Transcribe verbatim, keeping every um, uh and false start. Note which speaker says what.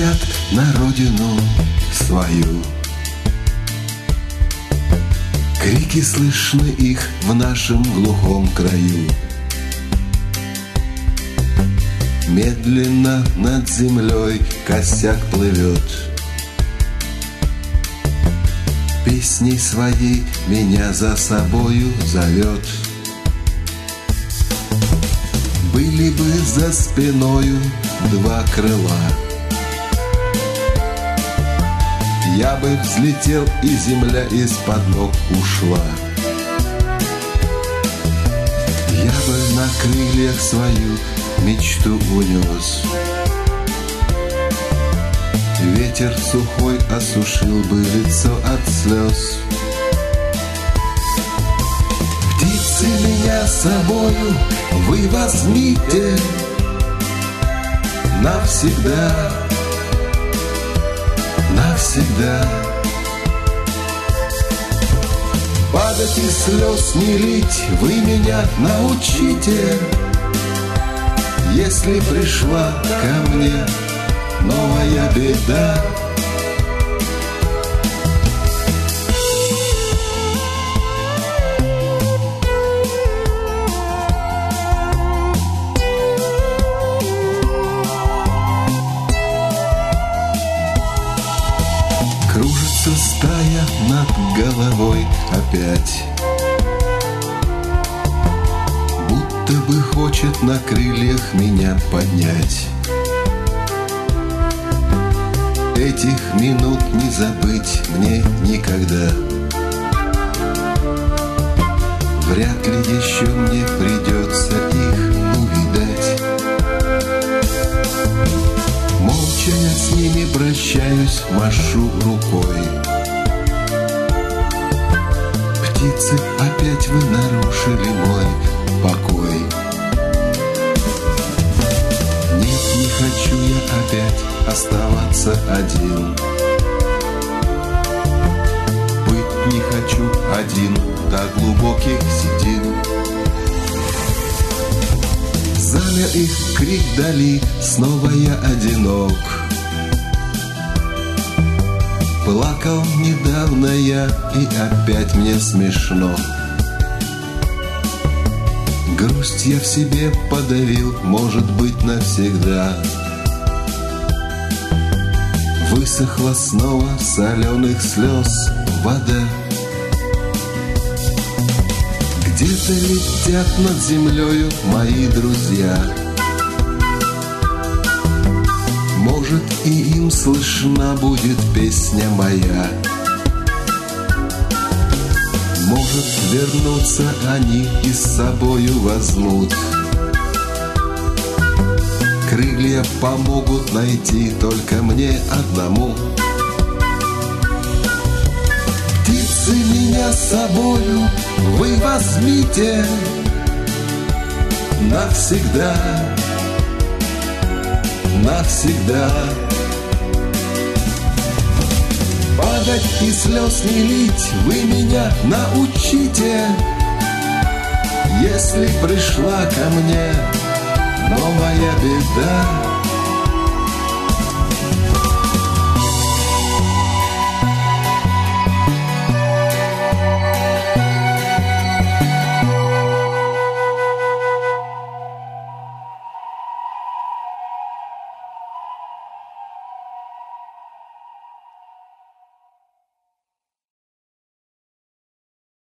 Speaker 1: летят на родину свою. Крики слышны их в нашем глухом краю. Медленно над землей косяк плывет, песней своей меня за собою зовет. Были бы за спиною два крыла, я бы взлетел, и земля из-под ног ушла. Я бы на крыльях свою мечту унес, ветер сухой осушил бы лицо от слез. Птицы, меня с собою вы возьмите навсегда, навсегда. Падать из слез не лить вы меня научите, если пришла ко мне новая беда. Кружится стая над головой опять, будто бы хочет на крыльях меня поднять. Этих минут не забыть мне никогда. Вряд ли еще мне придется их увидать. Молча я с ними прощаюсь, машу рукой. Птицы, опять вы нарушили мой покой. Нет, не хочу я опять оставаться один. Быть не хочу один до глубоких седин. Замер их крик вдали, снова я одинок. Плакал недавно я, и опять мне смешно. Грусть я в себе подавил, может быть, навсегда. Высохла снова соленых слез вода. Где-то летят над землею мои друзья. Может, и им слышна будет песня моя. Может, вернутся они и с собою возьмут. Крылья помогут найти только мне одному. Птицы, меня с собою вы возьмите навсегда, навсегда. Падать и слез не лить вы меня научите, если пришла ко мне новая беда.